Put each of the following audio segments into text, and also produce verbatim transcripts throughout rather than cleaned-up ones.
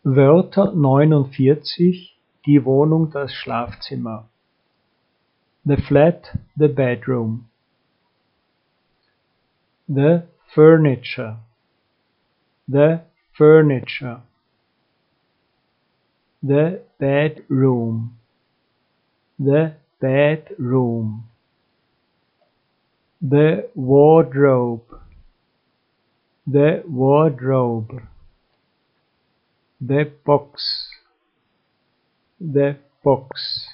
Wörter neunundvierzig, die Wohnung, das Schlafzimmer. The flat, the bedroom. The furniture. The furniture. The bedroom. The bedroom. The wardrobe. The wardrobe. The box. The box.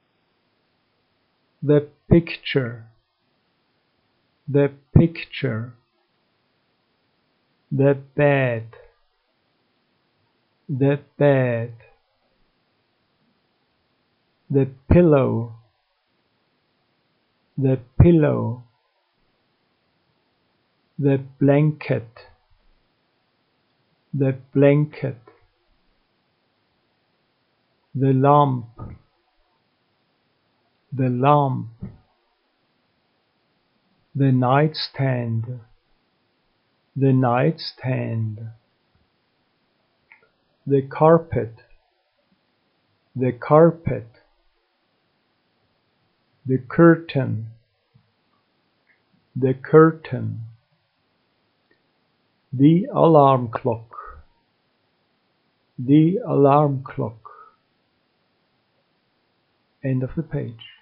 The picture. The picture. The bed. The bed. The pillow. The pillow. The blanket. The blanket. The lamp. The lamp. The nightstand. The nightstand. The carpet. The carpet. The curtain. The curtain. The alarm clock. The alarm clock. End of the page.